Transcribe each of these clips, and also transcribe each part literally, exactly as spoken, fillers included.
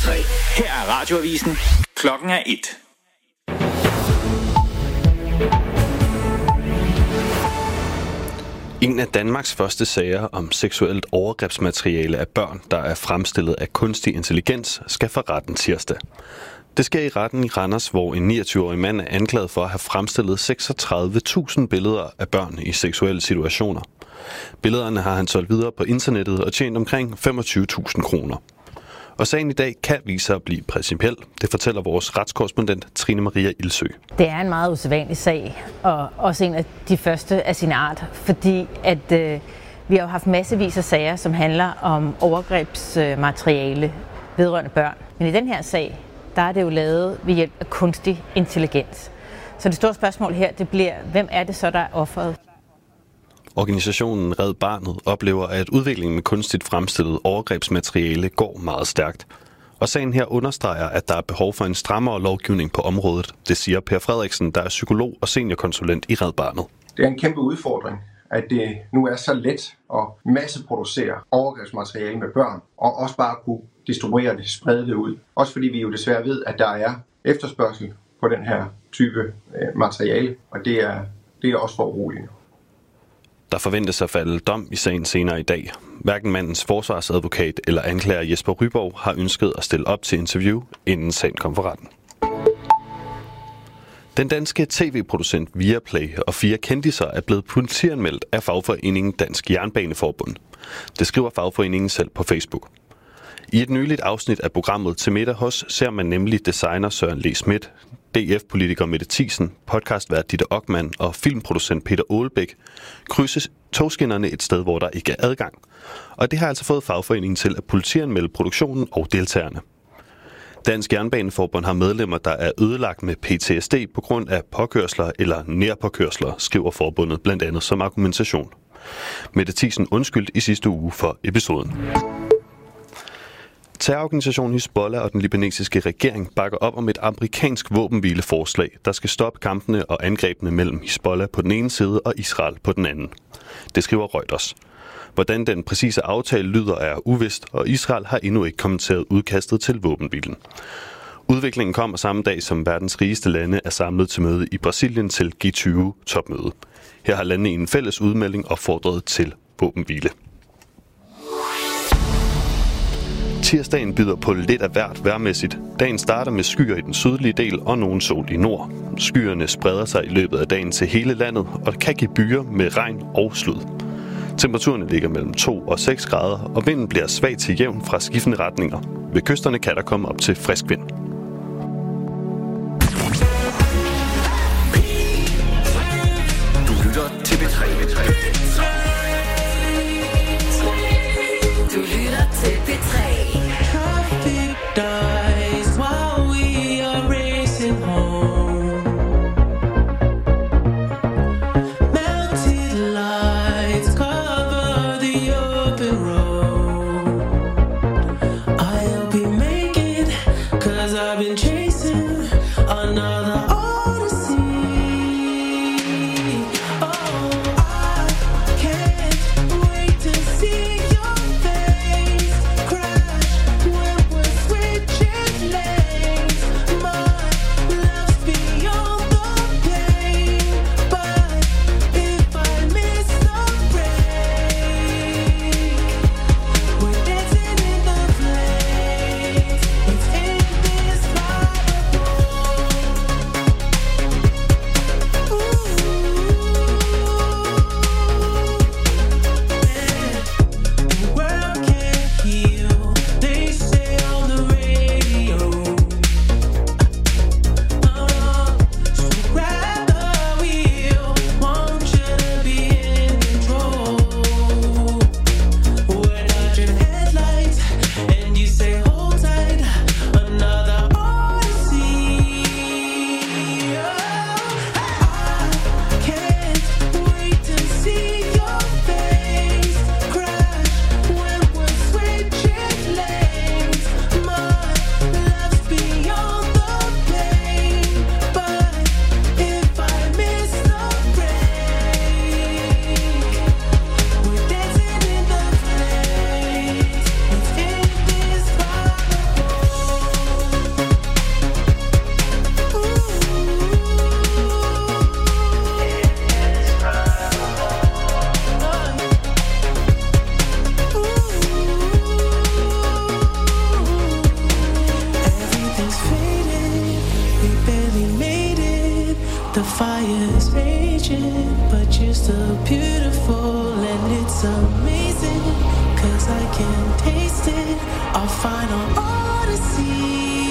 tre. Her er Radioavisen. Klokken er et. En af Danmarks første sager om seksuelt overgrebsmateriale af børn, der er fremstillet af kunstig intelligens, skal for retten tirsdag. Det sker i retten i Randers, hvor en niogtyve-årig mand er anklaget for at have fremstillet seksogtredive tusind billeder af børn i seksuelle situationer. Billederne har han solgt videre på internettet og tjent omkring femogtyve tusind kroner. Og sagen i dag kan vise sig at blive principiel. Det fortæller vores retskorrespondent Trine Maria Ilsø. Det er en meget usædvanlig sag, og også en af de første af sin art, fordi at øh, vi har jo haft massevis af sager, som handler om overgrebsmateriale vedrørende børn. Men i den her sag, der er det jo lavet ved hjælp af kunstig intelligens. Så det store spørgsmål her, det bliver, hvem er det så, der er offeret? Organisationen Red Barnet oplever, at udviklingen med kunstigt fremstillet overgrebsmateriale går meget stærkt. Og sagen her understreger, at der er behov for en strammere lovgivning på området. Det siger Per Frederiksen, der er psykolog og seniorkonsulent i Red Barnet. Det er en kæmpe udfordring, at det nu er så let at masseproducere overgrebsmateriale med børn, og også bare kunne distribuere det, sprede det ud. Også fordi vi jo desværre ved, at der er efterspørgsel på den her type materiale, og det er, det er også for uroligende. Der forventes at falde dom i sagen senere i dag. Hverken mandens forsvarsadvokat eller anklager Jesper Ryborg har ønsket at stille op til interview, inden sagen kom for retten. Den danske tv-producent Viaplay og fire kendiser er blevet politianmeldt af fagforeningen Dansk Jernbaneforbund. Det skriver fagforeningen selv på Facebook. I et nyligt afsnit af programmet Til middag hos ser man nemlig designer Søren Le Schmidt, D F-politiker Mette Thiesen, podcastvært Ditte Okman og filmproducent Peter Aalbæk krydse togskinnerne et sted, hvor der ikke er adgang. Og det har altså fået fagforeningen til at politianmelde produktionen og deltagerne. Dansk Jernbaneforbund har medlemmer, der er ødelagt med P T S D på grund af påkørsler eller nærpåkørsler, skriver forbundet blandt andet som argumentation. Mette Thiesen undskyldte i sidste uge for episoden. Terrororganisationen Hizbollah og den libanesiske regering bakker op om et amerikansk våbenhvileforslag, der skal stoppe kampene og angrebene mellem Hizbollah på den ene side og Israel på den anden. Det skriver Reuters. Hvordan den præcise aftale lyder er uvist, og Israel har endnu ikke kommenteret udkastet til våbenhvilen. Udviklingen kommer samme dag, som verdens rigeste lande er samlet til møde i Brasilien til G tyve-topmøde. Her har landene i en fælles udmelding opfordret til våbenhvile. Tirsdagen byder på lidt af hvert vejrmæssigt. Dagen starter med skyer i den sydlige del og nogen sol i nord. Skyerne spreder sig i løbet af dagen til hele landet, og det kan give byer med regn og slud. Temperaturerne ligger mellem to og seks grader, og vinden bliver svag til jævn fra skiftende retninger. Ved kysterne kan der komme op til frisk vind. Du lytter til B tre. Du lytter til B tre. Miss it, our final odyssey.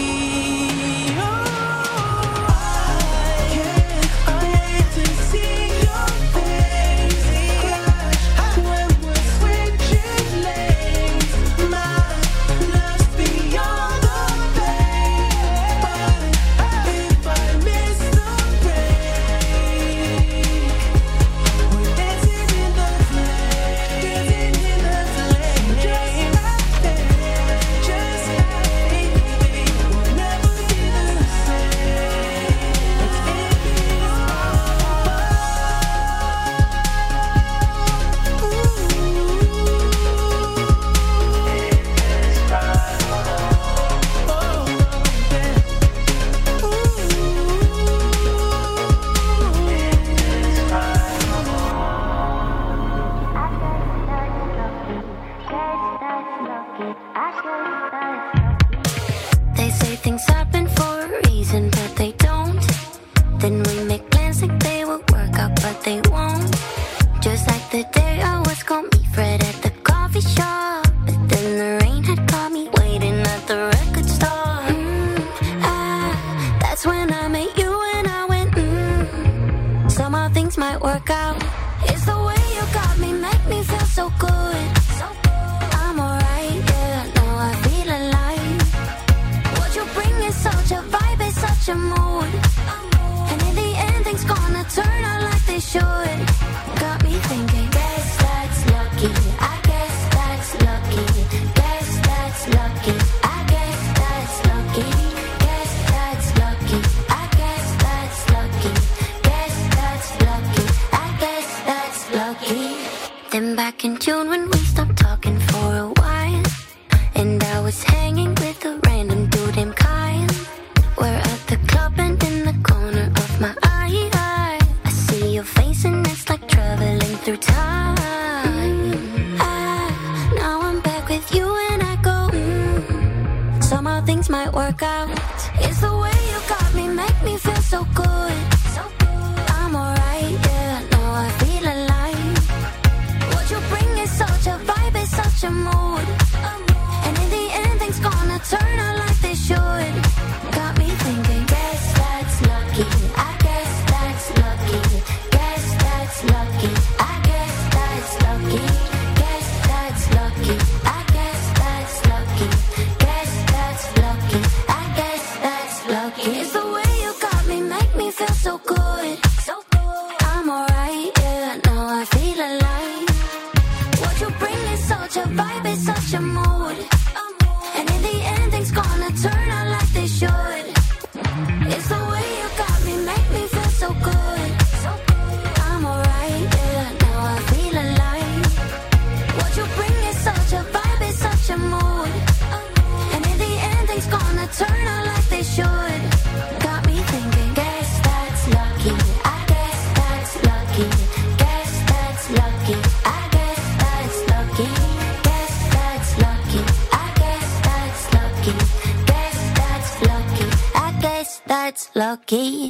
Lucky.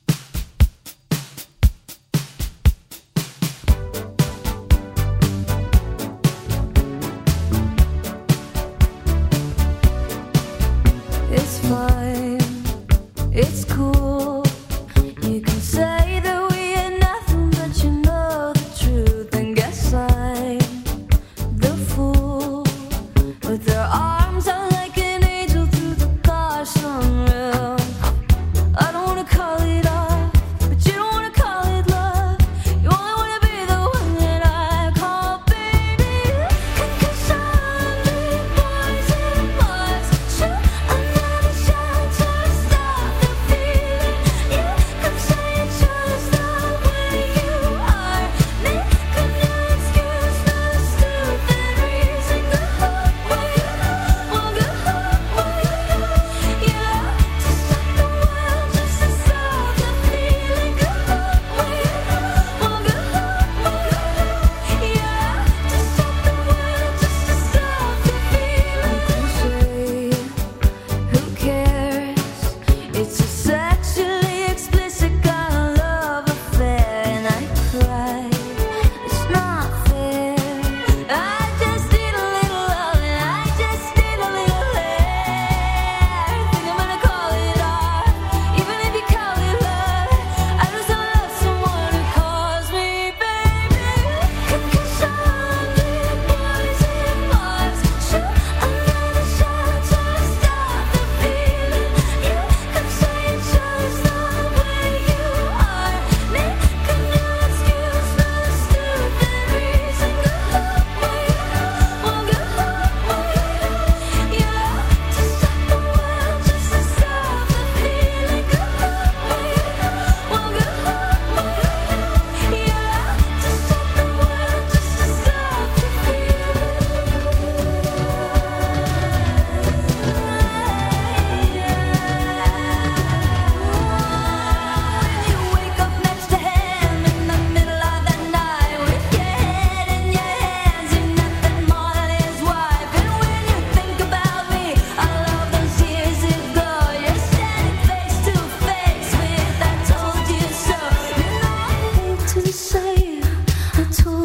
It's fine, it's cool. You can say that we ain't nothing, but you know the truth. And guess I'm the fool with their arms out like an angel through the car sunroof. I don't wanna call you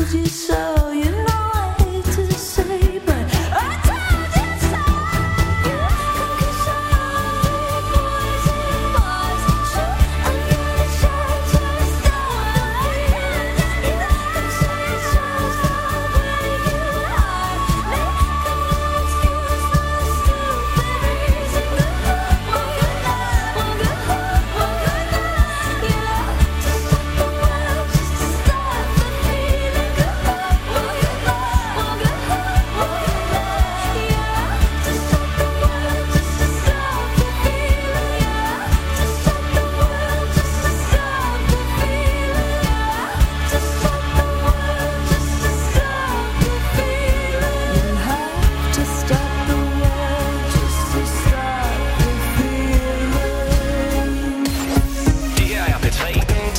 told you so. You know I hate to say, but I told you so. You focus on boys and bars. So I'm gonna shout your story. You can say it's just for breaking heart. Make an excuse for stupid reason. One good night, one good night, one good night. You know, to stop the world, just to stop the feeling. One good night, one good night, one good night. You know, to stop the world, just to stop the feeling. To stop the world, just to stop the feeling. To stop the world, just to stop the feeling. You have to stop the world just to stop the feeling. Det her er P tre.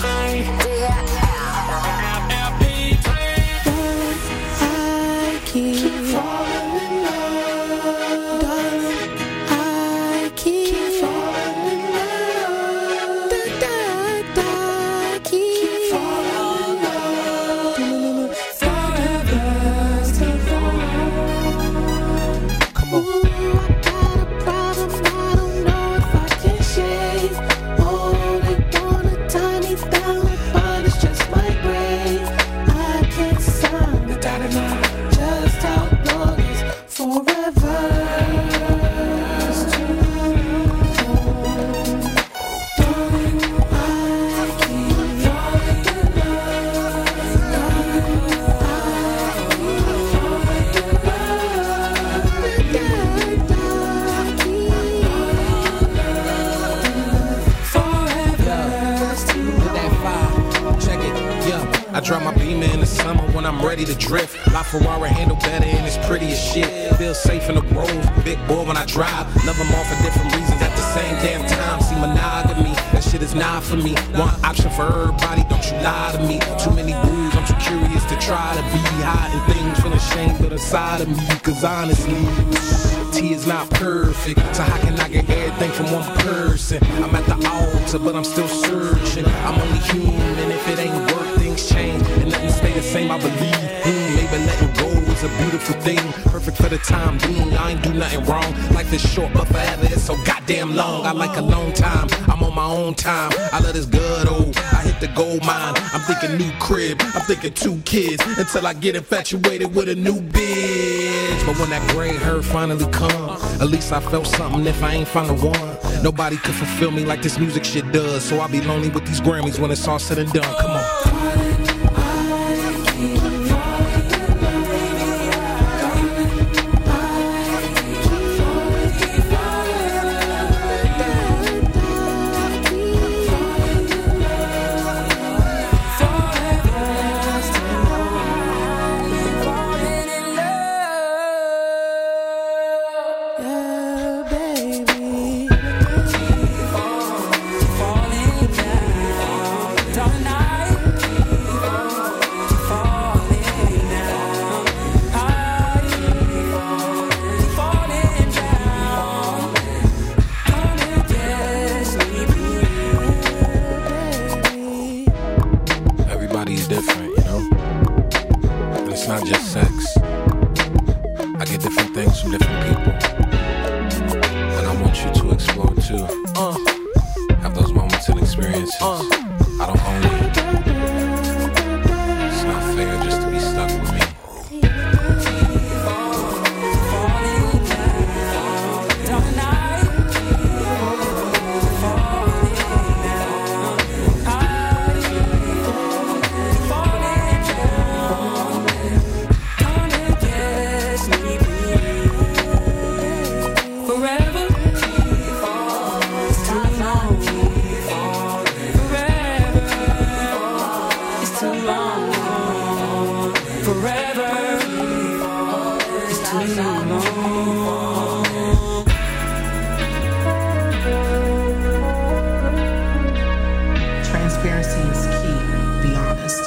I keep falling in love, darling. I keep falling in love, da da da. Keep falling in love, forever's too long. Come on. Ooh, I got a problem. I don't know if I can shake. Holding on a tiny down, but it's just my grave. I can't sign the dotted line. Just how long is forever? It's too long. Darling, I keep falling in love. Darling, I keep falling in love. Da, da, keep forever's too Hit that fire, check it, yeah. I drop my beamer in the summer when I'm ready to drift. La Ferrari handle better and it's pretty as shit. Feel safe in the road, big boy when I drive. Love them all for different reasons at the same damn time. See monogamy, that shit is not for me. One option for everybody, don't you lie to me. Too many rules, I'm too curious to try to be hiding things, feeling ashamed of the side of me. Cause honestly, T is not perfect, so how can I get everything from one person? I'm at the altar, but I'm still searching. I'm only human, if it ain't work, things change. And nothing stay the same, I believe. Mm, maybe letting go is a beautiful thing. Perfect for the time being, I ain't do nothing wrong. Life is short, but forever it's so goddamn long. I like a long time, I'm on my own time. I let this good old, I hit the gold mine. I'm thinking new crib, I'm thinking two kids. Until I get infatuated with a new bitch. But when that gray hair finally come, at least I felt something if I ain't found the one. Nobody could fulfill me like this music shit does. So I'll be lonely with these Grammys when it's all said and done. Come on. Everybody's different, you know? And it's not just sex. I get different things from different people. And I want you to explore too. Uh, Have those moments and experiences. Uh, I don't own you. It's not fair just to be stuck with me. Transparency is key, be honest.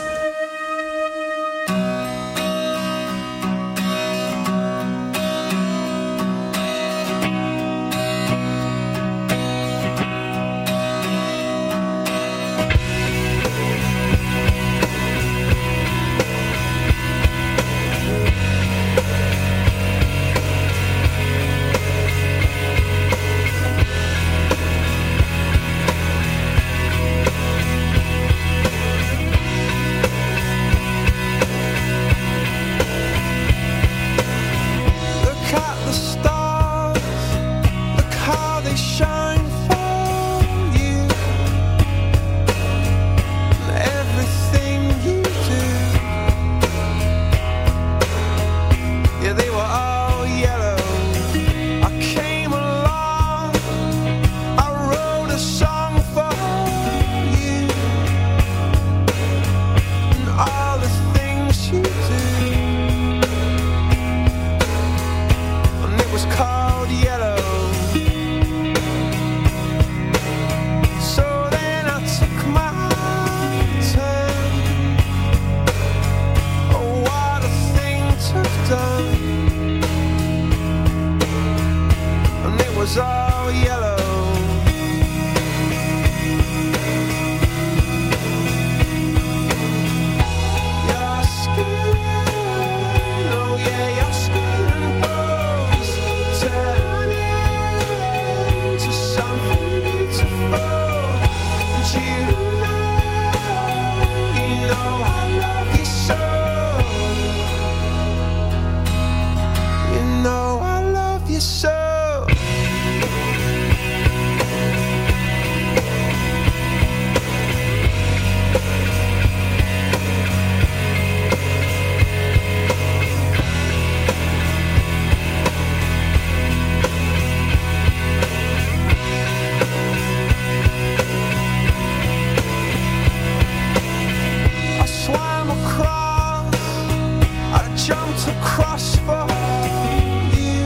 was all yellow. Your skin, oh yeah, your skin and bones turn into something beautiful. And you know, you know I love you so. You know I love you so. I swam across, I jumped across for you.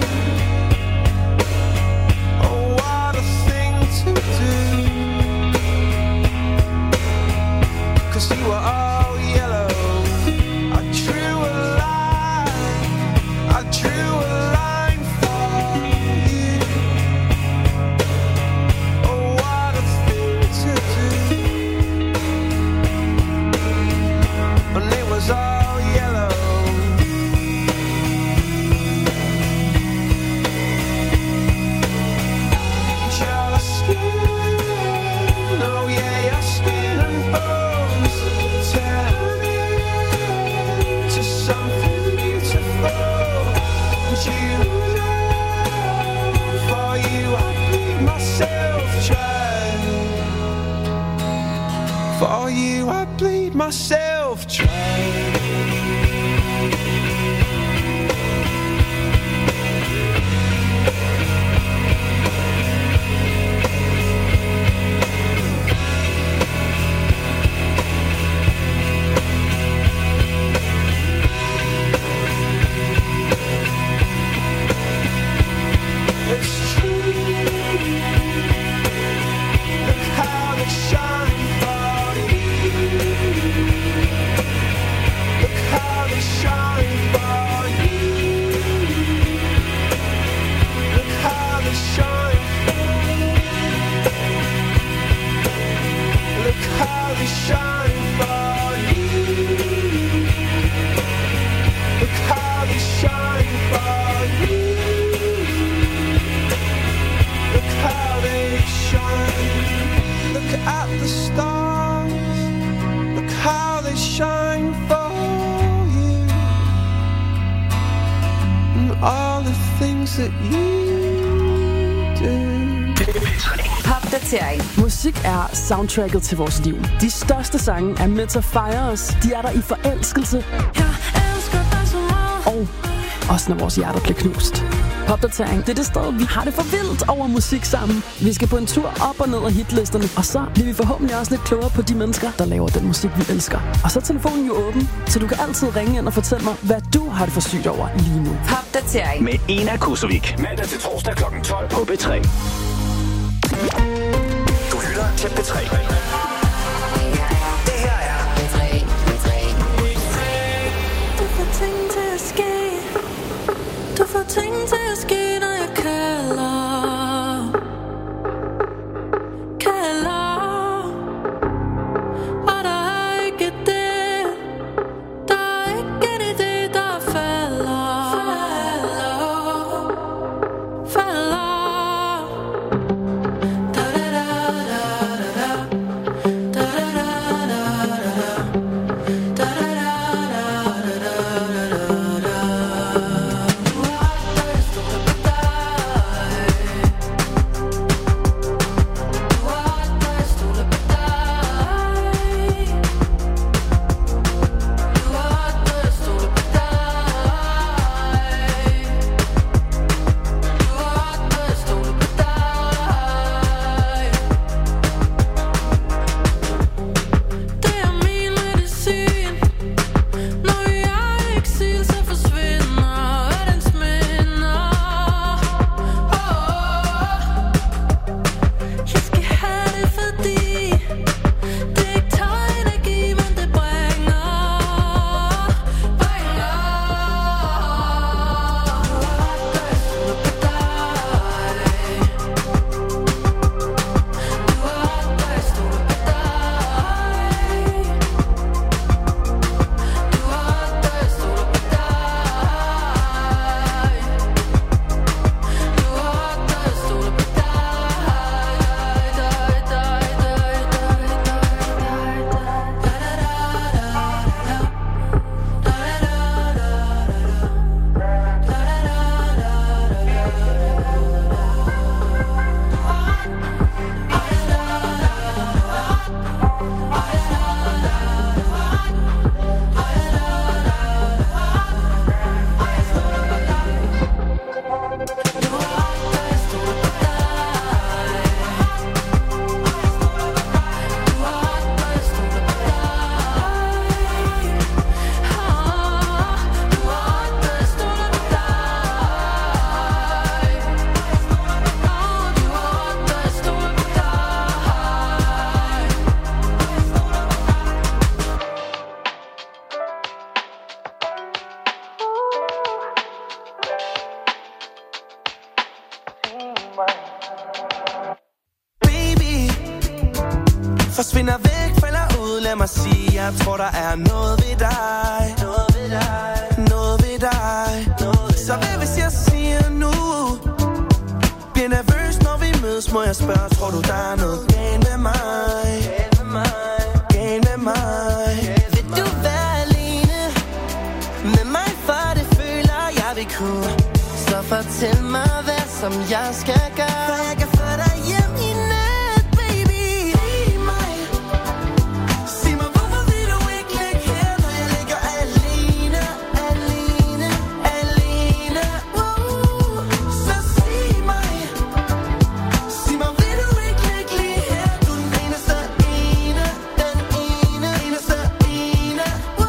Oh, what a thing to do. 'Cause you were all yellow. I drew a line, I drew a line for you. Oh, what a thing to do. And it was all yellow. Your skin, oh yeah, your skin and bones turn into something beautiful. And you know, for you I bleed myself dry. For you I bleed myself dry. It's true. Look how they shine for you. Look how they shine for you. Look how they shine for you. Look how they shine for you. Look how they shine for you. Look how they shine. Look at the stars. Look how they shine for you. And all the things that you do. Popdatering. Musik er soundtracket til vores liv. De største sange er med til at fejre os. De er der i forelskelse. Jeg elsker dig så meget. Og også når vores hjerter bliver knust. Popdatering, det er det sted, vi har det for vildt over musik sammen. Vi skal på en tur op og ned af hitlisterne, og så bliver vi forhåbentlig også lidt klogere på de mennesker, der laver den musik, vi elsker. Og så er telefonen jo åben, så du kan altid ringe ind og fortælle mig, hvad du har det for sygt over lige nu. Popdatering med Ena Kusovik. Mandag til torsdag klokken tolv på B tre. Du lytter til B tre. Det her er B tre, B tre. Du får ting til at ske. Du får ting til at ske, når jeg kalder. Kalder. Og der er ikke det. Der er ikke en idé, der falder. Falder. Falder. Da da da da da da. Forsvinder væk, falder ud, lad mig sige, jeg tror der er noget ved dig. Noget ved dig. Noget ved dig. Noget ved så hvad hvis jeg siger nu? Bliver nervøs, når vi mødes, må jeg spørge, tror du der er noget galt med mig? Galt med mig. Galt med mig. Vil du være alene med mig, for det føler jeg vil kunne. Så fortæl mig, hvad som jeg skal gøre, for jeg kan få dig hjem i nat, baby. Sig mig, sig mig, hvorfor vil du ikke ligge her, når jeg ligger alene, alene, alene. Uh, så sig mig, sig mig, vil du ikke ligge lige her, du er den eneste ene, den ene, eneste ene.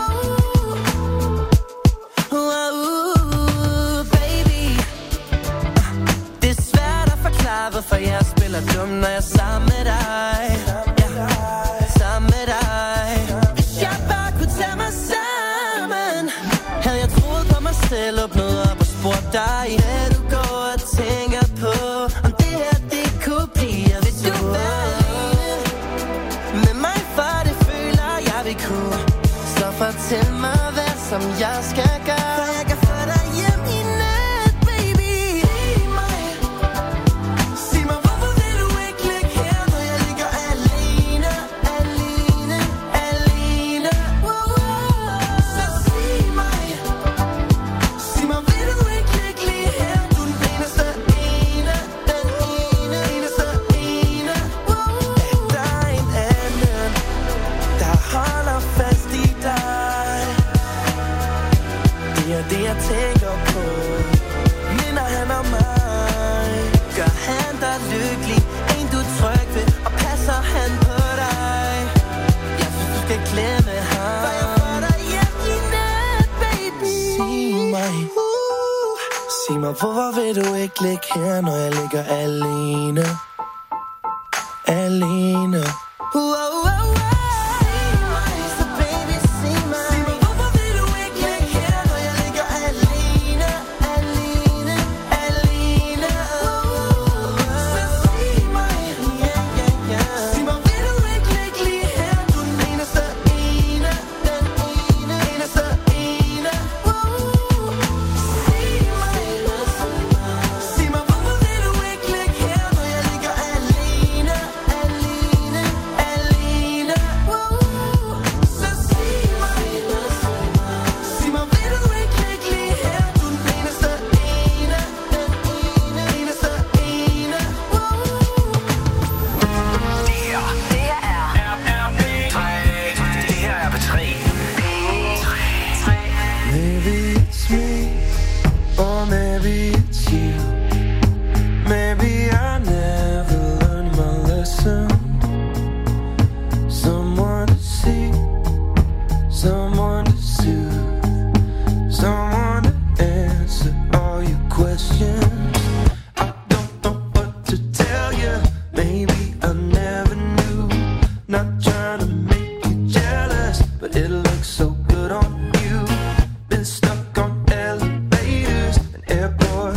Uh, uh, baby. Det er svært at forklare, hvorfor jeg spiller dum, når jeg er sammen med dig. Ja, sammen med dig. Hvis jeg bare kunne tage mig sammen, havde jeg troet på mig selv, åbnet op og spurgt dig, hvad du går og tænker på, om det her, det kunne blive. Og hvis du være alene med mig, for det føler jeg vil kunne. Så fortæl mig, hvad som jeg skal gøre, for jeg kan få dig hjem i nat, baby. Sig mig, sig mig, hvorfor vil du ikke ligge her, når jeg ligger alene, alene, alene. Uh, så sig mig, sig mig, vil du ikke ligge lige her, du er den eneste ene, den ene, eneste ene. Uh, der er en anden, der holder fast i dig. Det er det, jeg tænker på. Minder han om mig? Gør han dig lykkelig? En du er tryg ved? Og passer han på dig? Jeg synes, du skal glemme ham, for jeg får dig hjem i nat, baby. Sig mig, uh, sig mig, hvorfor vil du ikke ligge her, når jeg ligger alene? Alene. Uh, uh, uh, uh. Sig mig, så baby, sig mig. Sig mig, hvorfor vil du ikke ligge her, når jeg ligger alene, alene, alene. Uh, så sig mig, yeah, yeah, yeah. Sig mig, vil du ikke ligge lige her, du er den eneste ene, den ene, eneste ene. Uh, sig mig, sig mig, hvorfor vil du ikke ligge her, når jeg ligger alene, alene, alene. Uh, så sig mig, sig mig, vil du ikke ligge lige her, du er den eneste ene, den ene, eneste ene. Uh. Det her er det her er P tre. Maybe it's me, or maybe it's you. Maybe I never learned my lesson. Someone to see, someone to soothe, someone to answer all your questions. I don't know what to tell you. Maybe I never knew. Not trying to make you jealous, but it looks so good on you. Been stuck on elevators and airports.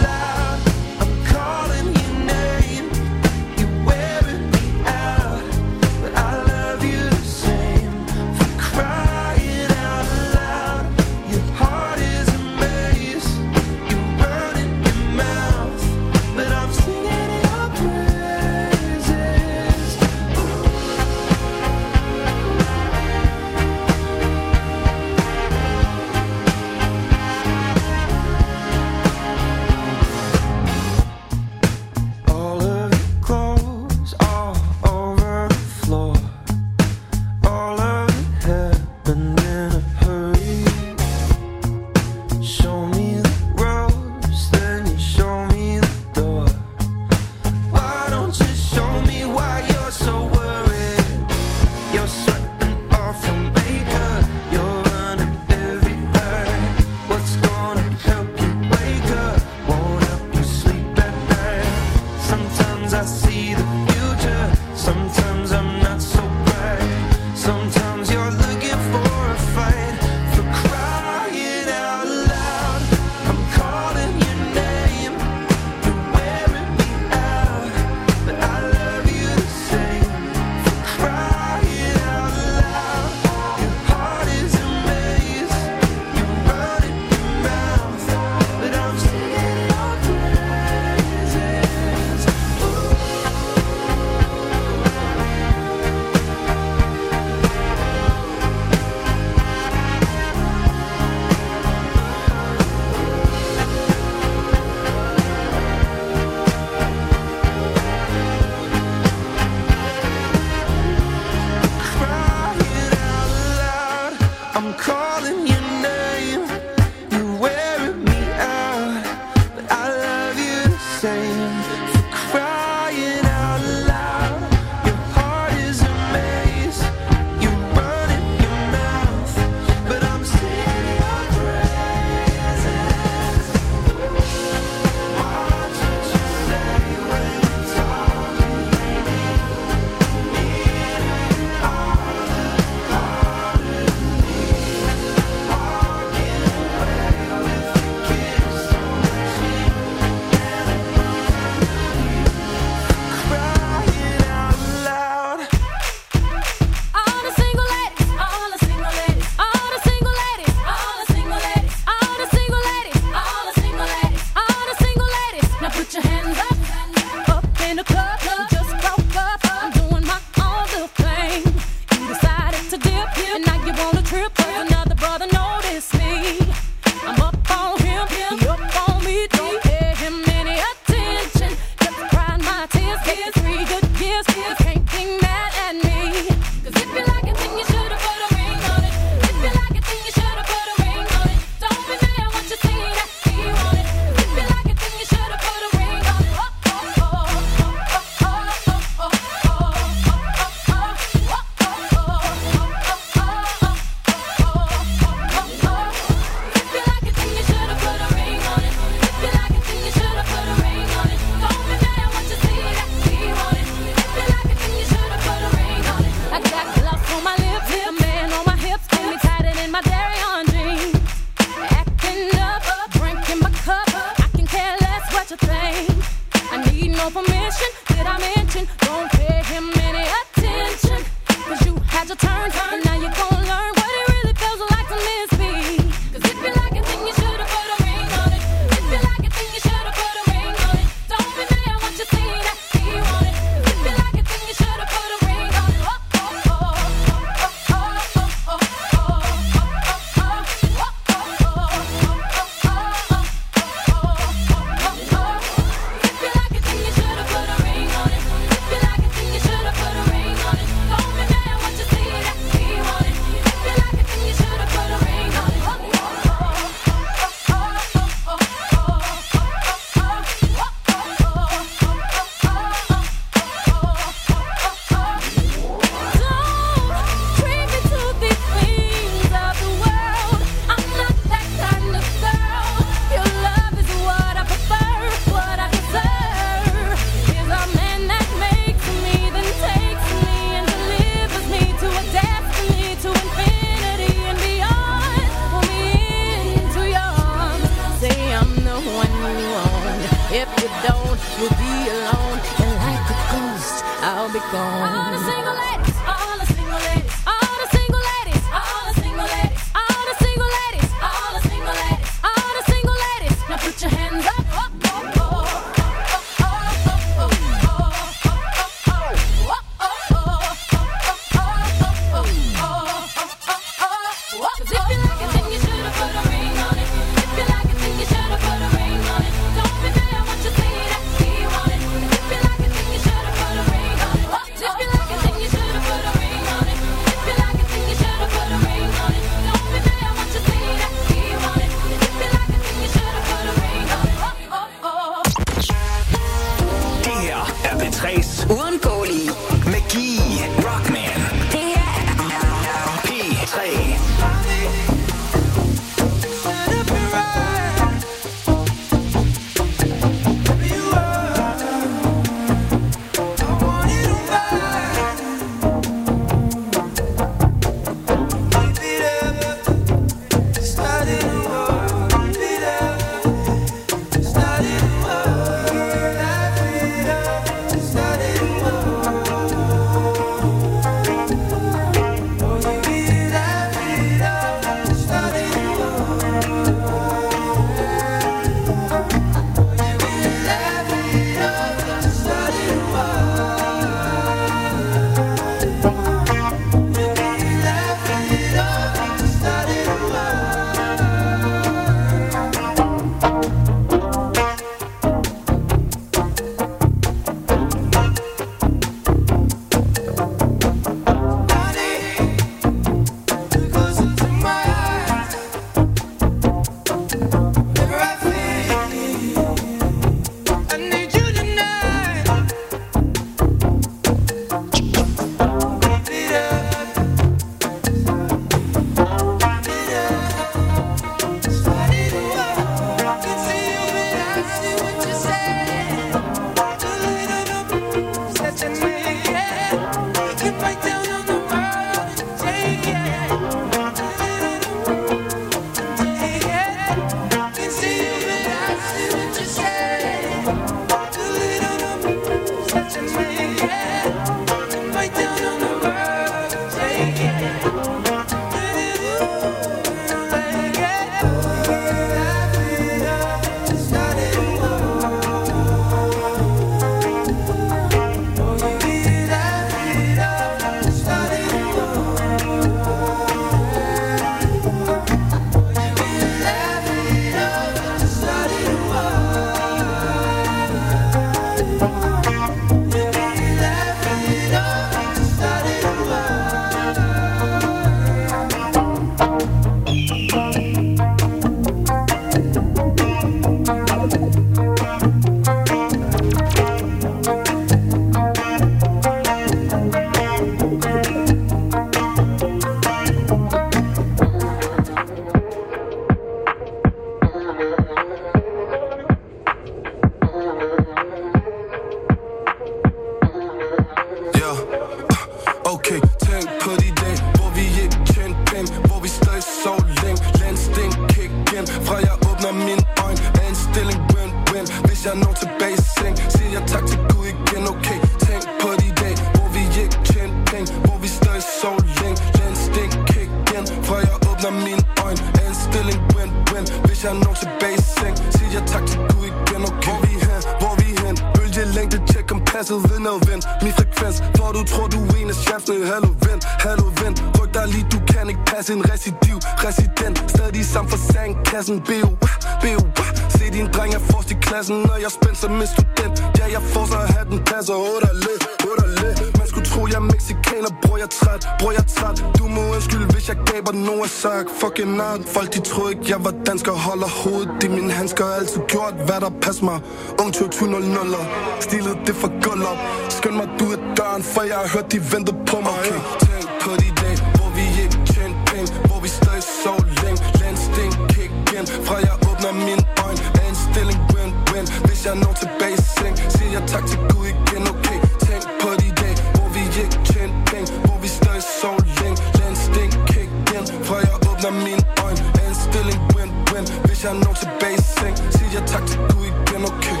Okay, tænk på de dage, hvor vi ikke tjente penge, hvor vi stadig sov længe. Landstink kick igen, fra jeg åbner mine øjne. Er en stilling win-win, hvis jeg når tilbage i seng. Siger jeg tak til Gud igen, okay. Tænk på de dage, hvor vi ikke tjente penge, hvor vi stadig sov længe. Landstink kick igen, fra jeg åbner mine øjne. Er en stilling win-win, hvis jeg når tilbage i seng. Siger jeg tak til Gud igen, okay. Hvor vi hen, hvor vi hen, bølgelængde, tjek kompasset ved noget vind. Min frekvens, for du tror du er en af chefsene. Hallo ven, hallo ven, ryk dig lige, du kan ikke passe. En recidiv, resident, stadig sammen for sandkassen. B O, B O, se din dreng er forrest i klassen. Når jeg spændt som en student, ja jeg får så at have den passer. Otterle, otterle, man skulle tro jeg er mexikaner. Bror jeg træt, bror jeg træt. Du må undskylde hvis jeg gaber nogen sagt. Fucking nart, folk de troede ikke jeg var dansker. Holder hovedet i mine handsker, altid gjort hvad der passer mig. Ung tyve nul nul, stilet det for guld op. Skynd mig du er døren, for jeg har hørt de venter på mig. Okay, tænk på de dage, hvor vi ikke tjente penge, hvor vi stadig sov længe. Landstink kick igen, fra jeg åbner mine øjne. Er en stilling win-win, hvis jeg når tilbage i seng. Siger jeg tak til Gud igen, okay. Tænk på de dage, hvor vi ikke tjente penge, hvor vi stadig sov længe. Landstink kick igen, fra jeg åbner mine øjne. Er en stilling win-win, hvis jeg når tilbage i seng. Siger jeg tak til Gud igen, okay.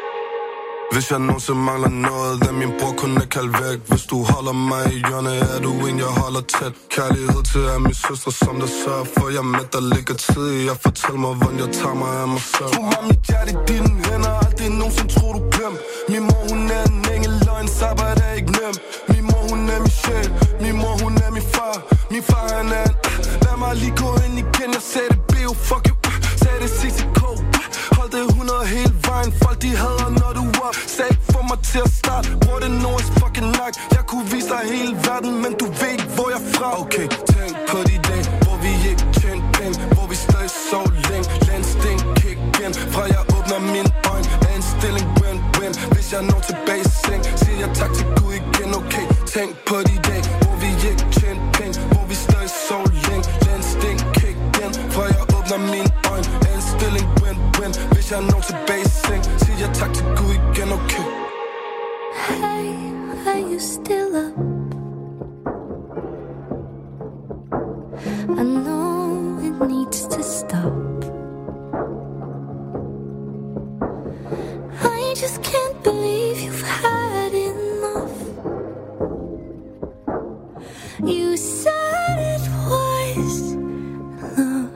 Hvis jeg nogensinde mangler noget, er min bror kun er kaldt væk. Hvis du holder mig i hjørnet, er du en, jeg holder tæt. Kærlighed til af min søstre, som der sørger for, jeg med, der ligger tid i. Jeg fortæller mig, hvordan jeg tager mig af mig selv. Du har mit hjerte i dine hænder, aldrig nogensinde tror du glem. Min mor, hun er en engel, og en arbejde er ikke nem. Min mor, hun er min sjæl, min mor, hun er min far. Min far, han er en, lad mig lige gå ind igen. Jeg sagde det B O, fuck you, sagde det C C K. Hold det hundrede hele vejen, folk de hader, når du var. Sag for mig til at starte, bror det Norris fucking nok. Jeg kunne vise dig hele verden, men du ved ikke hvor jeg er fra. Okay, tænk på de dage, hvor vi ikke tjente penge, hvor vi stadig sov længe. Landstink kick igen, fra jeg åbner mine øjne. Er en stilling win-win, hvis jeg når tilbage i seng. Siger jeg tak til Gud igen, okay. Tænk på de dage, hvor vi ikke tjente penge, hvor vi stadig sov længe. Landstink kick igen, fra jeg åbner mine øjne. Er en stilling win-win, hvis jeg når tilbage i seng. Siger jeg tak til Gud igen, okay. Hey, are you still up? I know it needs to stop. I just can't believe you've had enough. You said it was love.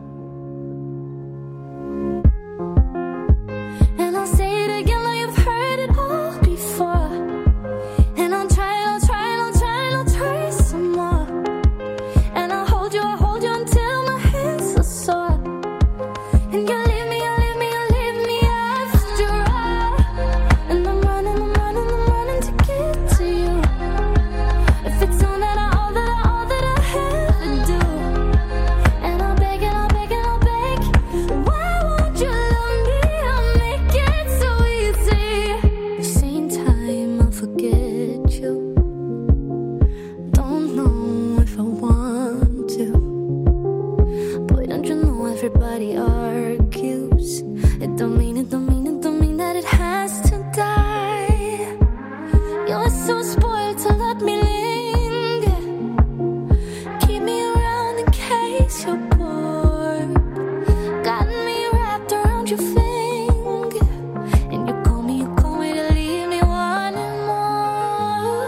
And I'll say it again like you've heard it all before. And I'll try, I'll try, I'll try, I'll try some more. And I'll hold you, I'll hold you until my hands are sore. And you leave me, you leave me, you leave me after all. And I'm running, I'm running, I'm running to get to you. If it's all that I, all that I, all that I have to do. And I'll beg and I'll beg and I'll beg. Why won't you love me? I'll make it so easy. The same time I'll forget you. Don't know if I want to. Boy, don't you know everybody argues. It don't mean, it don't mean, it don't mean that it has to die. You're so spoiled to let me linger. Keep me around in case you're bored. Got me wrapped around your finger. And you call me, you call me to leave me wanting more.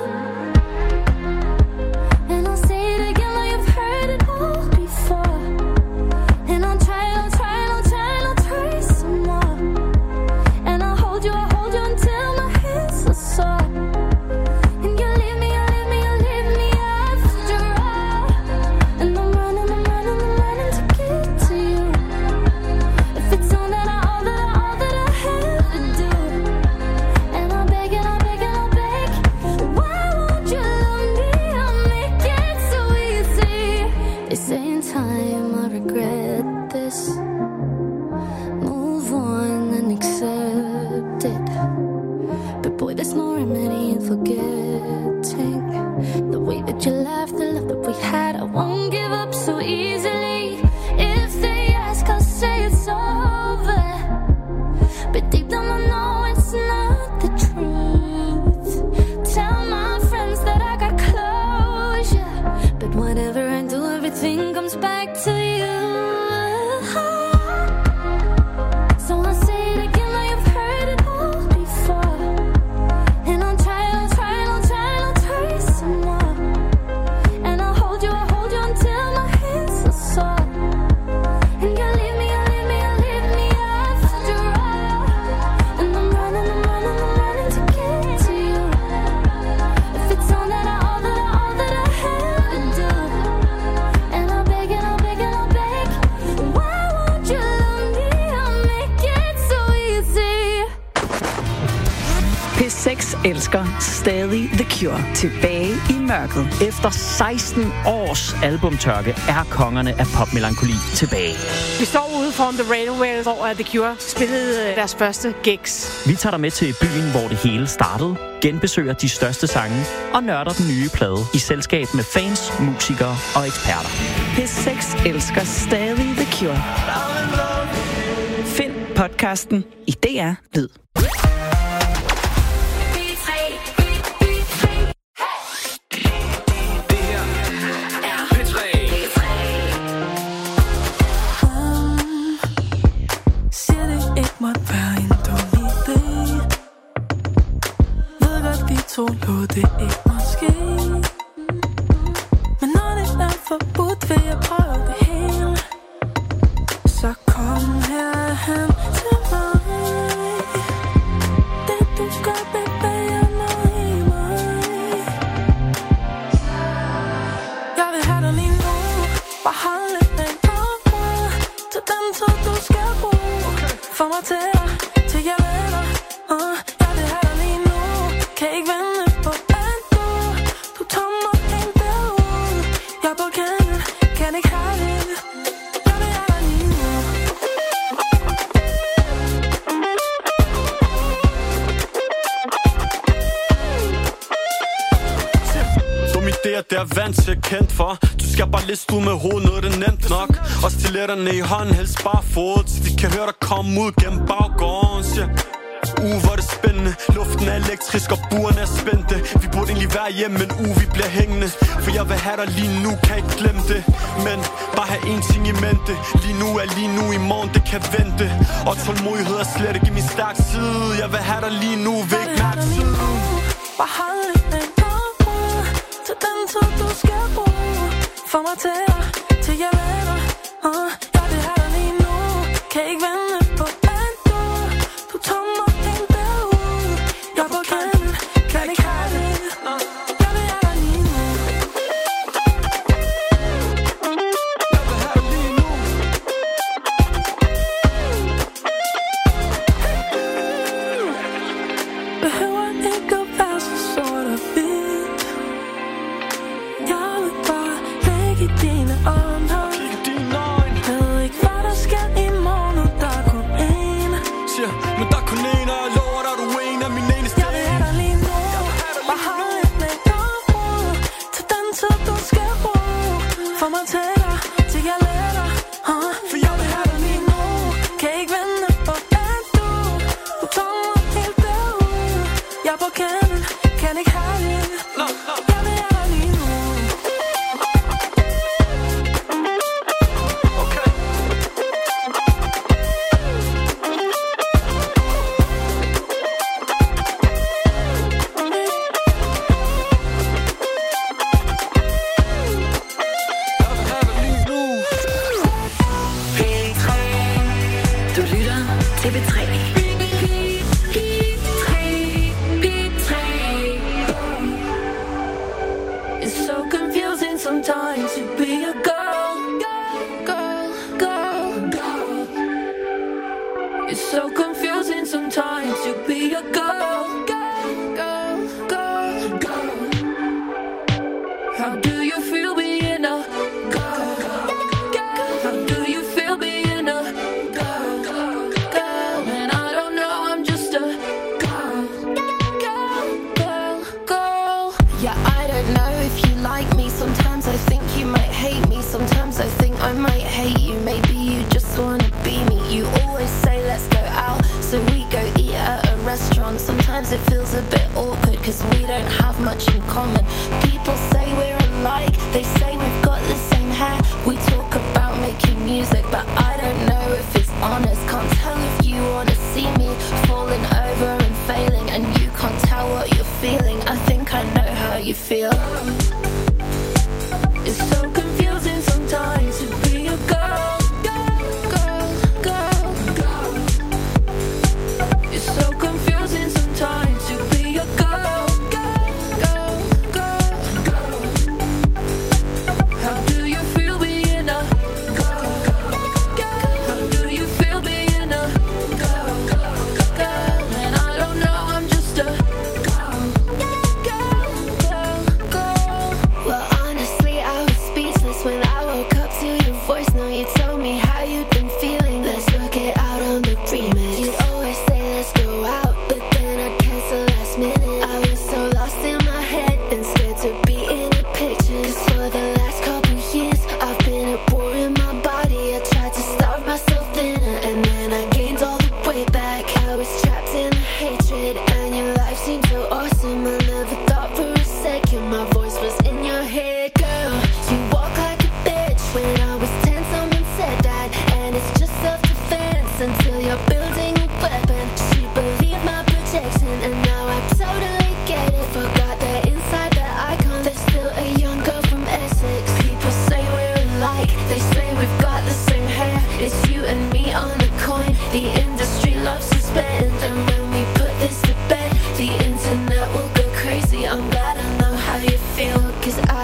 And I'll say it again like you've heard it all before. And I'll try, I'll try, I'll try, I'll try some more. And I'll hold you, I'll hold you until my hands are sore. And you leave me, you leave me, you leave me after all. And I'm running, I'm running, I'm running to get to you. If it's all that I, all that I, all that I have to do. And I'll beg and I'll beg and I'll beg. Why won't you love me? I'll make it so easy. They say in time I regret this. Move on and accept it. But boy, there's no remedy in forgetting the way that you laughed, the love that we had. I won't give up so easily. If they ask, I'll say it's over. But deep down I know it's not the truth. Tell my friends that I got close. elsker stadig The Cure tilbage i mørket. Efter seksten års albumtørke er kongerne af popmelankoli tilbage. Vi står ude foran The Railway, hvor The Cure spillede deres første gigs. Vi tager dig med til byen, hvor det hele startede, genbesøger de største sange og nørder den nye plade i selskab med fans, musikere og eksperter. P seks elsker stadig The Cure. Find podcasten i D R Lyd. Lå det ikke måske. Men når det er forbudt, vil jeg prøve det hele. Så kom herhen til mig. Det du gør, bevæger mig i mig. Jeg vil have dig lige nu. Bare hold lidt den om mig. Til den tid du skal bruge. Få mig til dig, til jeg ved dig. uh, Jeg vil have dig lige nu. Kan ikke vente på at du Du tager mig helt derud. Jeg er på kanten, kan ikke have det. Jeg vil have dig lige nu. Dum idéer, det er vant til kendt for. Du skal bare liste ud med hovedet, noget det er nemt nok. Og stiletterne i hånden, helst bare fod, så de kan høre dig komme ud gennem baggården. Siger Uh, hvor er det spændende. Luften er elektrisk og buerne er spændte. Vi burde egentlig være hjemme, men uh, vi bliver hængende. For jeg vil have dig lige nu, kan ikke glemme det. Men bare have én ting i mente. Lige nu er lige nu, i morgen det kan vente. Og tålmodighed er slet ikke min stærk side. Jeg vil have dig lige nu, vil ikke mærke tid. Bare hold lidt den over. Til den tid du skal bruge. Få mig til dig, til jeg ved dig. uh, Jeg vil have dig lige nu. Kan ikke vente på at du Du tager mig helt derud. Jeg er på kanten, kan ikke have det. Jeg vil have dig lige nu. Jeg vil have dig lige nu. Behøver ikke at være så sort og hvidt. Jeg vil bare lægge i dine arme. Ved ikke hvad der sker i morgen, når der er kun en. Siger, men der er kun en, og jeg lover dig, du er en af mine eneste. Jeg vil have dig lige nu. Bare hold lidt med dig. Til den tid du skal bruge. Få mig til dig, til jeg lader dig. uh, For jeg vil have dig lige nu. Kan ikke vente på at du Du tager mig helt derud. Jeg er på kanten, kan ikke have det. Jeg vil have dig lige nu. Du lytter til P tre. It's so confusing sometimes to be a girl, girl, girl, girl. It's so confusing sometimes to be a girl, girl, girl, girl. How do you feel being a girl? How do you feel being a girl? Girl, and I don't know, I'm just a girl, girl, girl, girl. Yeah, I don't know if you like me. Sometimes I think you might hate me. Sometimes I think I might hate you. Maybe you just wanna be me. You always say let's go out, so we go eat at a restaurant. Sometimes it feels a bit awkward cause we don't have much in common. People say we're alike, they say we've got the same hair. We talk about making music, but I don't know if it's honest. Can't tell if you wanna see me falling over and failing, and you can't tell what you're feeling. I think I know how you feel. It's so confusing sometimes to be a girl, girl, girl, girl. It's so confusing sometimes to be a girl, girl, girl, girl.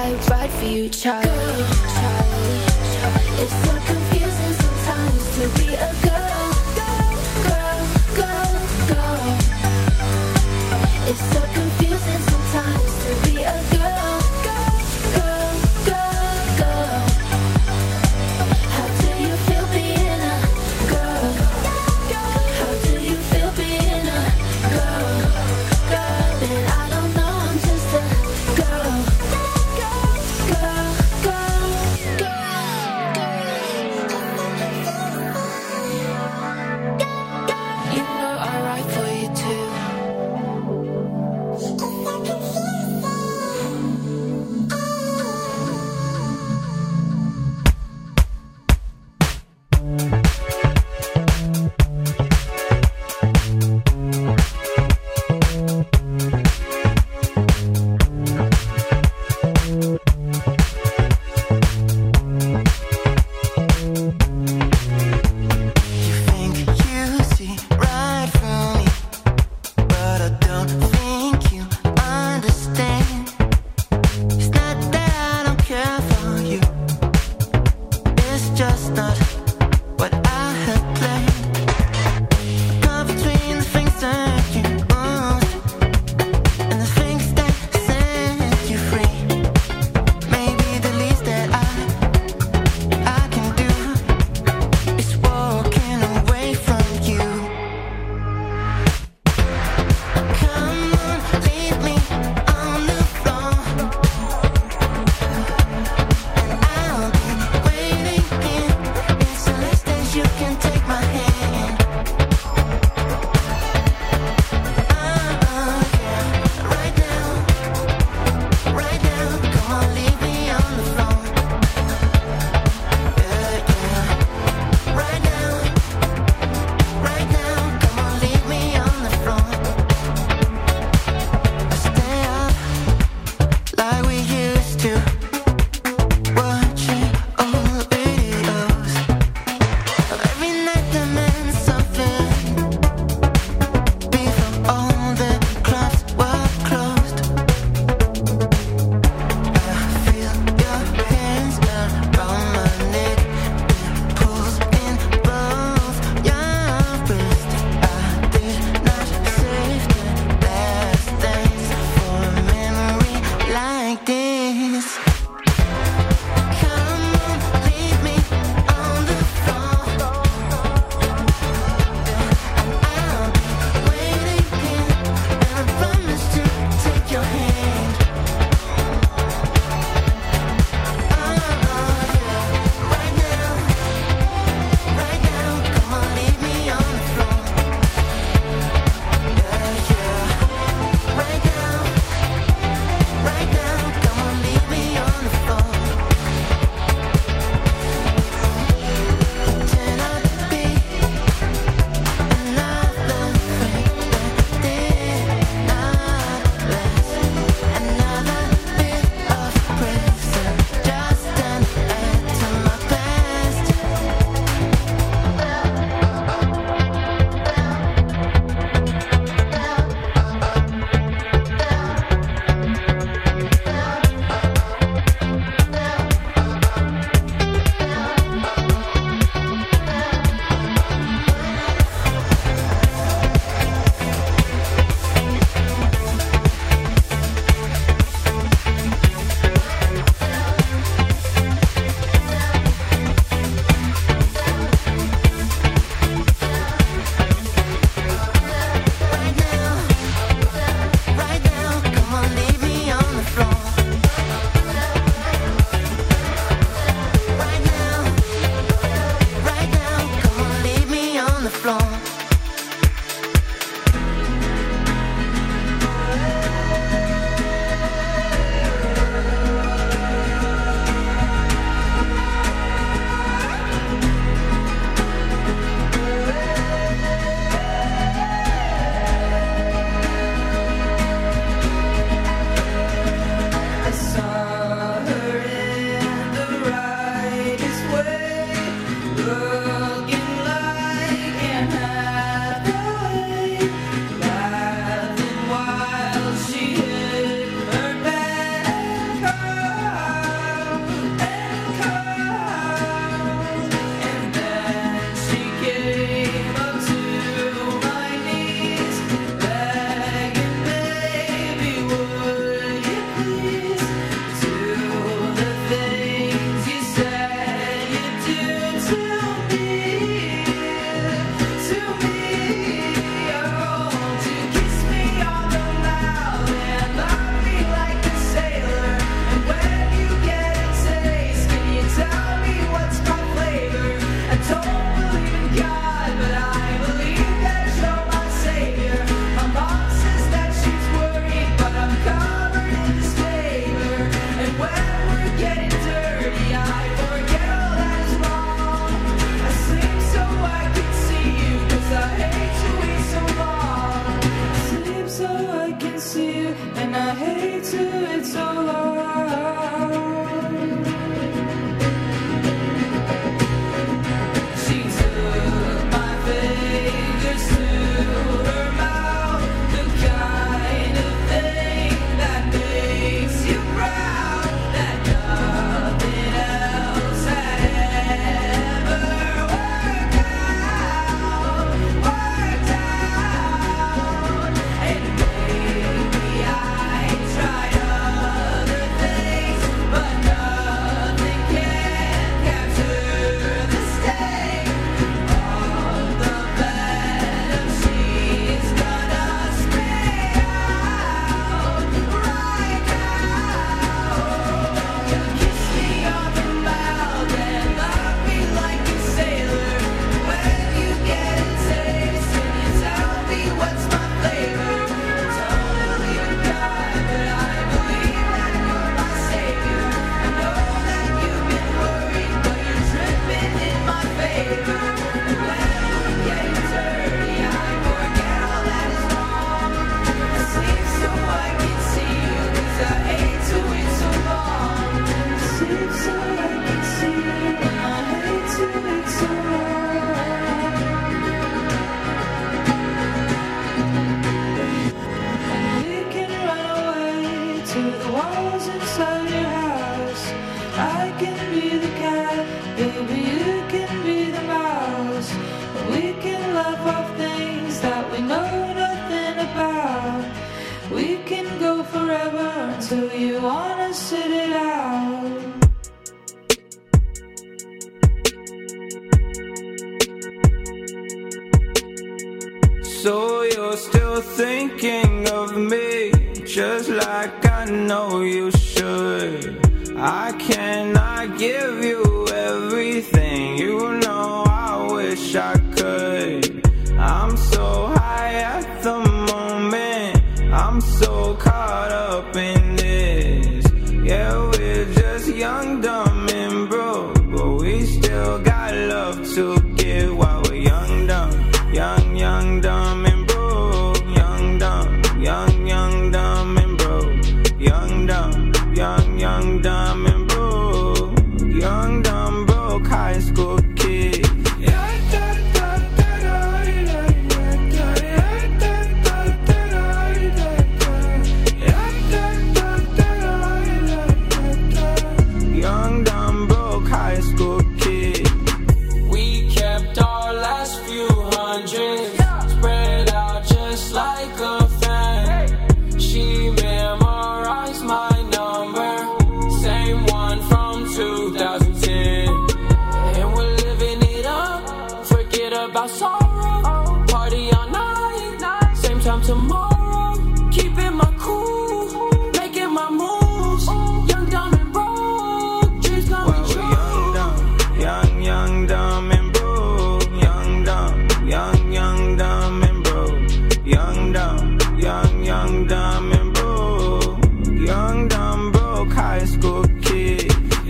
I ride for you, Charlie. Charlie. It's so confusing sometimes to be a girl, girl, girl, girl. It's so confusing sometimes to be a girl, girl, girl, girl, girl. How do you feel being a girl? How do you feel being a girl? Girl, and I don't know, I'm just a girl, girl, girl, girl. I can be the cat, baby, you can be the mouse. We can laugh off things that we know nothing about. We can go forever until you wanna sit it out. So you're still thinking of me, just like I know you should. I cannot give you everything, you know I wish I could. I'm so high at the moment, I'm so caught up in this. Yeah, we're just young, dumb and broke, but we still got love to give while we're young, dumb. Young, young, dumb and broke. Young, dumb, young, young, dumb and broke. Young, dumb, young, young, dumb and broke. Young, dumb, broke high school kid. Young, dumb, broke high school kid. We kept our last few hundreds spread out just like a fan. She memorized my number, same one from two thousand ten. And we're living it up, forget about sorrow. Party all night, same time tomorrow. Keeping my cool, making my moves. Young, dumb and broke, dreams come true. Young, dumb, young, young, dumb and broke. Young, dumb, young, young, dumb and broke. Young, dumb, young, young, dumb and broke. Young, dumb, broke high school kid.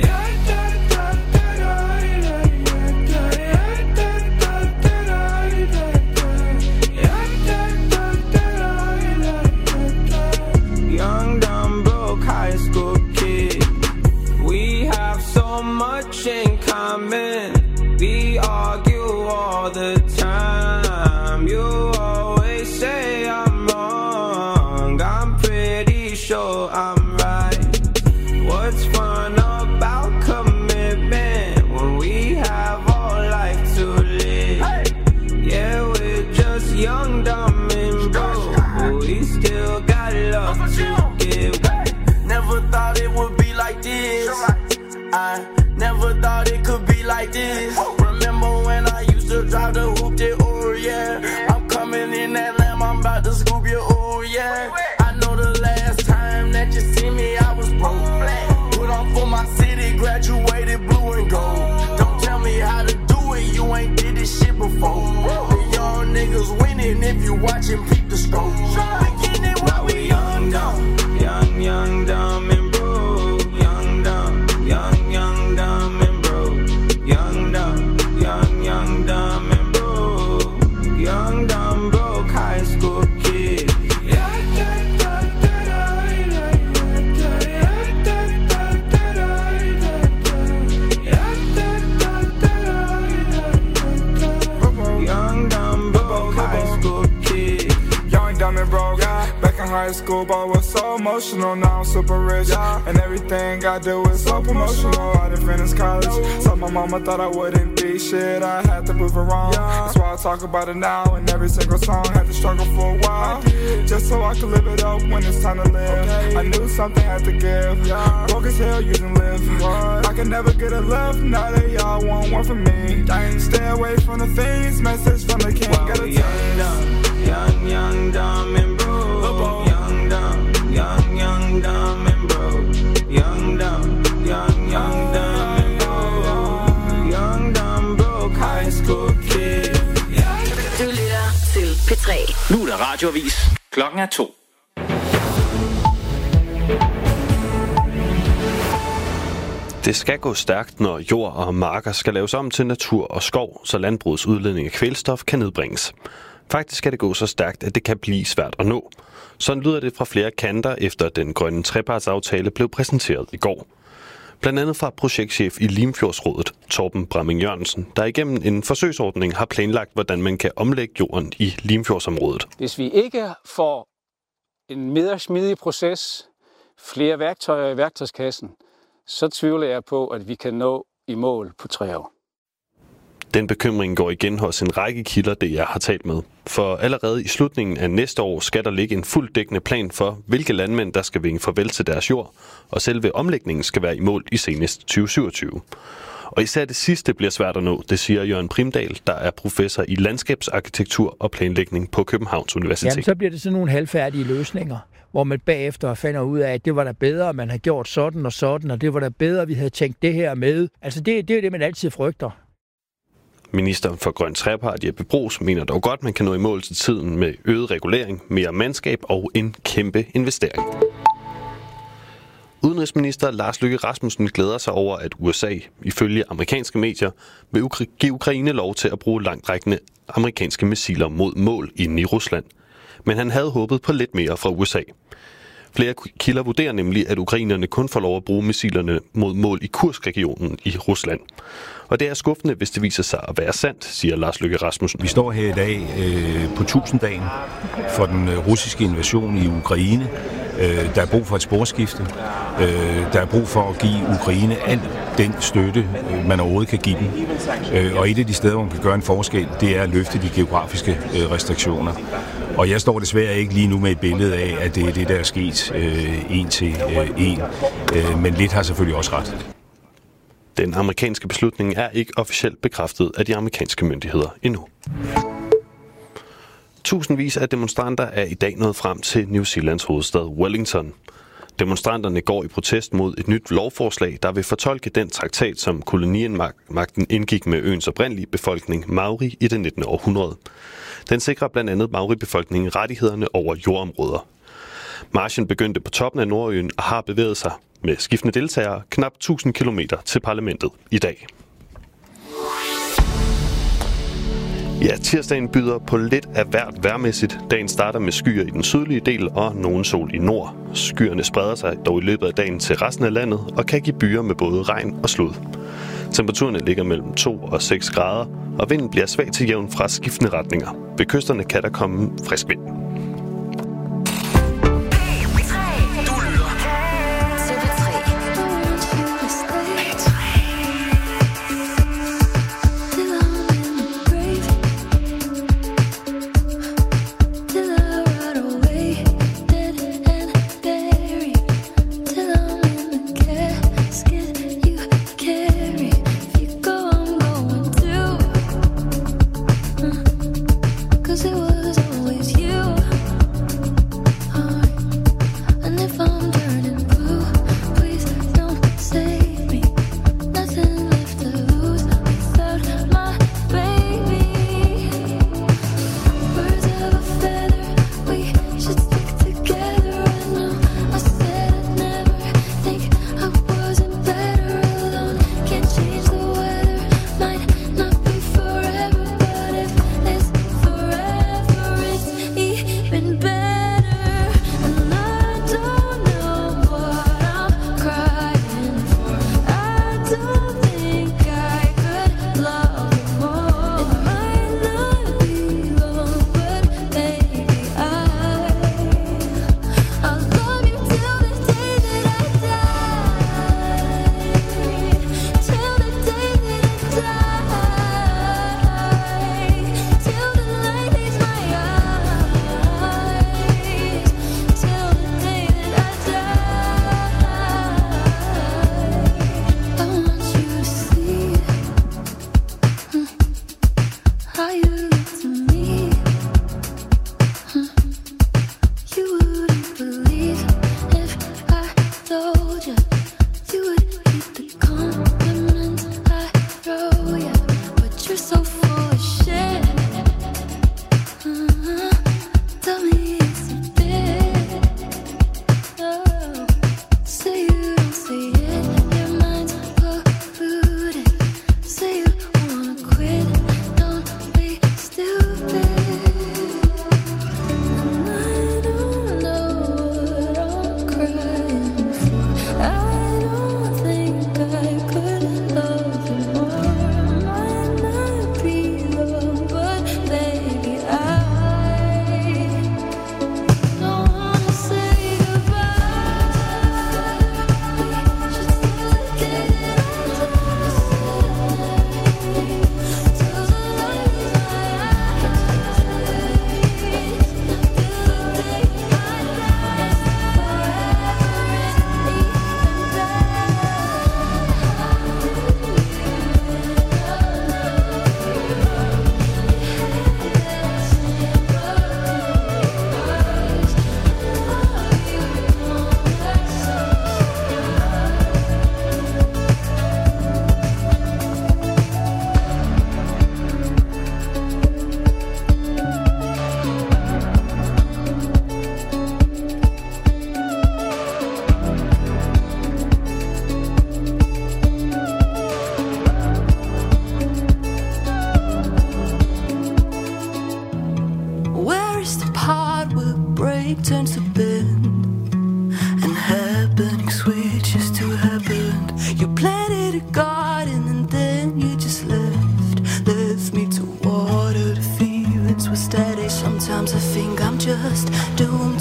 Young, dumb, broke high school kid. We have so much in common. We argue all the time. You always say I'm wrong. I'm pretty sure I'm right. What's fun about commitment when we have all life to live? Yeah, we're just young, dumb and broke, but we still got love to give. Never thought it would be like this. I never thought it could be like this. Remember when I used to drive the hoop to oh yeah. I'm coming in that lamb, I'm about to scoop you, oh yeah. I know the last time that you see me, I was broke. Put on for my city, graduated blue and gold. Don't tell me how to do it, you ain't did this shit before. The young niggas winning if you watching peep the scope. Beginning while we young, dumb. Young, young, dumb and broke. Young, dumb, young, young, dumb and broke. Young, dumb, young, young, dumb and broke. Young, dumb, broke high school kid. Young, dumb, broke high school kid. Young, dumb and broke. Back in high school, but I was so emotional. Now I'm super rich, and everything I do is so promotional. I didn't finish college, so my mama thought I wouldn't be shit. I had to prove her wrong. That's why I talk about it now. And every single song had to struggle for a while, just so I could live it up when it's time to live. I knew something had to give. Broke as hell, you can live. I can never get a love. Now that y'all want one from me. Stay away from the things. Message from the king. Got a young, young, young, dumb and broke. Young, dumb, young, young, dumb and broke. Young, dumb, young, young, dumb and broke. Young, dumb, broke high school kid. Du lytter til P tre. Nu er der radioavis. Klokken er to. Det skal gå stærkt, når jord og marker skal laves om til natur og skov, så landbrugets udledning af kvælstof kan nedbringes. Faktisk skal det gå så stærkt, at det kan blive svært at nå. Sådan lyder det fra flere kanter, efter den grønne trepartsaftale blev præsenteret i går. Blandt andet fra projektchef i Limfjordsrådet, Torben Bramming Jørgensen, der igennem en forsøgsordning har planlagt, hvordan man kan omlægge jorden i Limfjordsområdet. Hvis vi ikke får en mere smidig proces, flere værktøjer i værktøjskassen, så tvivler jeg på, at vi kan nå i mål på tre år. Den bekymring går igen hos en række kilder, det jeg har talt med. For allerede i slutningen af næste år skal der ligge en fuldt dækkende plan for, hvilke landmænd, der skal vinke farvel til deres jord, og selve omlægningen skal være i mål i senest tyve syvogtyve. Og især det sidste bliver svært at nå, det siger Jørgen Primdal, der er professor i landskabsarkitektur og planlægning på Københavns Universitet. Jamen, så bliver det sådan nogle halvfærdige løsninger, hvor man bagefter finder ud af, at det var da bedre, man havde gjort sådan og sådan, og det var da bedre, vi havde tænkt det her med. Altså, det, det er det, man altid frygter. Ministeren for Grøn Trepart, Jeppe Bruus, mener dog godt, man kan nå i mål til tiden med øget regulering, mere mandskab og en kæmpe investering. Udenrigsminister Lars Løkke Rasmussen glæder sig over, at U S A, ifølge amerikanske medier, vil give Ukraine lov til at bruge langtrækkende amerikanske missiler mod mål inde i Rusland. Men han havde håbet på lidt mere fra U S A. Flere kilder vurderer nemlig, at ukrainerne kun får lov at bruge missilerne mod mål i Kursk-regionen i Rusland. Og det er skuffende, hvis det viser sig at være sandt, siger Lars Løkke Rasmussen. Vi står her i dag øh, på tusinddagen for den øh, russiske invasion i Ukraine. Øh, der er brug for et sporskifte. Øh, der er brug for at give Ukraine al den støtte, øh, man overhovedet kan give dem. Øh, og et af de steder, hvor man kan gøre en forskel, det er at løfte de geografiske øh, restriktioner. Og jeg står desværre ikke lige nu med et billede af, at det er det, der er sket øh, en til øh, en. Øh, men lidt har selvfølgelig også ret. Den amerikanske beslutning er ikke officielt bekræftet af de amerikanske myndigheder endnu. Tusindvis af demonstranter er i dag nået frem til New Zealands hovedstad Wellington. Demonstranterne går i protest mod et nyt lovforslag, der vil fortolke den traktat, som kolonimagten indgik med øens oprindelige befolkning Maori i det nittende århundrede. Den sikrer blandt andet Maori-befolkningen rettighederne over jordområder. Marchen begyndte på toppen af Nordøen og har bevæget sig med skiftende deltagere knap tusind kilometer til parlamentet i dag. Ja, tirsdagen byder på lidt af hvert vejrmæssigt. Dagen starter med skyer i den sydlige del og nogen sol i nord. Skyerne spreder sig dog i løbet af dagen til resten af landet og kan give byer med både regn og slud. Temperaturerne ligger mellem to og seks grader, og vinden bliver svag til jævn fra skiftende retninger. Ved kysterne kan der komme frisk vind. Cause it was always you.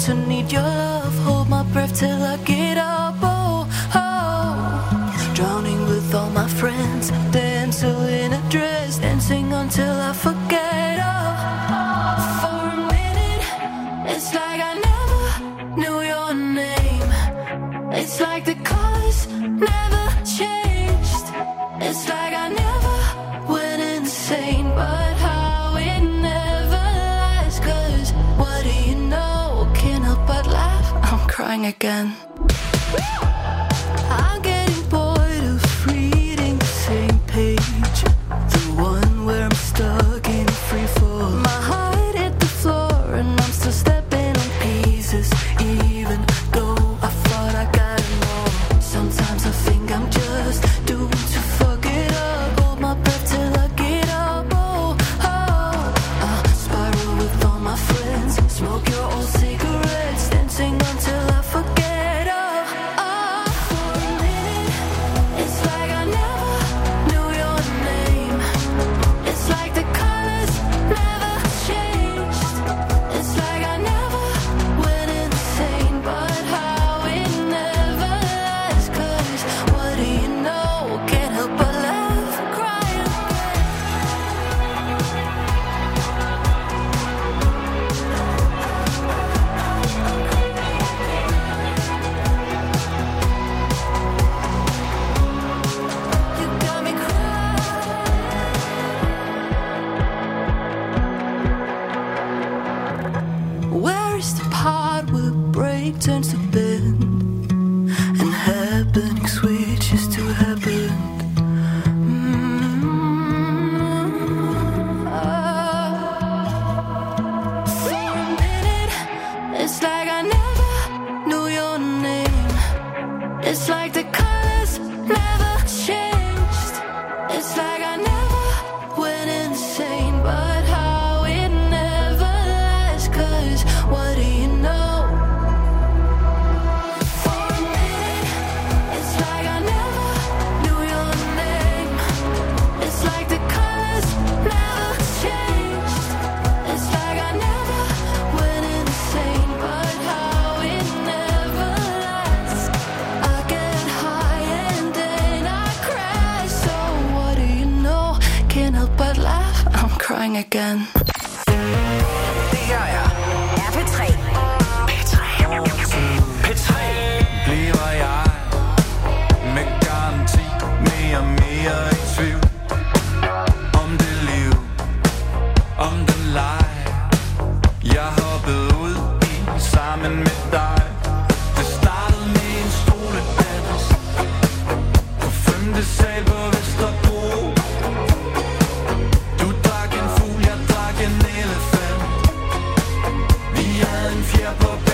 to need your love. Hold my breath till I get up. Oh, oh. Drowning with all my friends, dancing in a dress, dancing until I forget. Oh, for a minute, it's like I never knew your name. It's like the colors never changed. It's like I never went insane, but how it never lasts. 'Cause what do you know? Can't help but laugh. I'm crying again. I'm getting bored of reading the same page, the one where I'm stuck in free fall. My heart hit the floor and I'm still stepping on pieces, even though I thought I got it all. Sometimes I think I'm just doomed to fuck it up. Hold my breath till I get up. Oh, oh. I spiral with all my friends, smoke your old cigarettes, dancing until I forget. Oh, oh. For a minute, it's like I never knew your name. It's like the colors never changed. It's like I never went insane, but how it never lasts. 'Cause what do you know? Can't help but laugh, crying. You got me crying. Where is the part where break turns to bend and happening switches to happen? For a minute, it's like I never knew your name. It's like the colors never changed. It's like I never went insane, but how it never lasts. 'Cause what do you know? For a minute, it's like I never knew your name. It's like the colors never changed. It's like I never went insane, but how it never lasts. I get high and then I crash. So what do you know? Can't help but laugh. I'm crying again. Det her er R P tre. P tre. P tre. Bliver jeg med garanti mere og mere i tvivl om det liv, om den leg jeg hoppede ud i sammen med dig. Det startede med en stoledans på femte sal på Vesterbro. Du drak en fugl, jeg drak en elefant. Vi havde en fjer på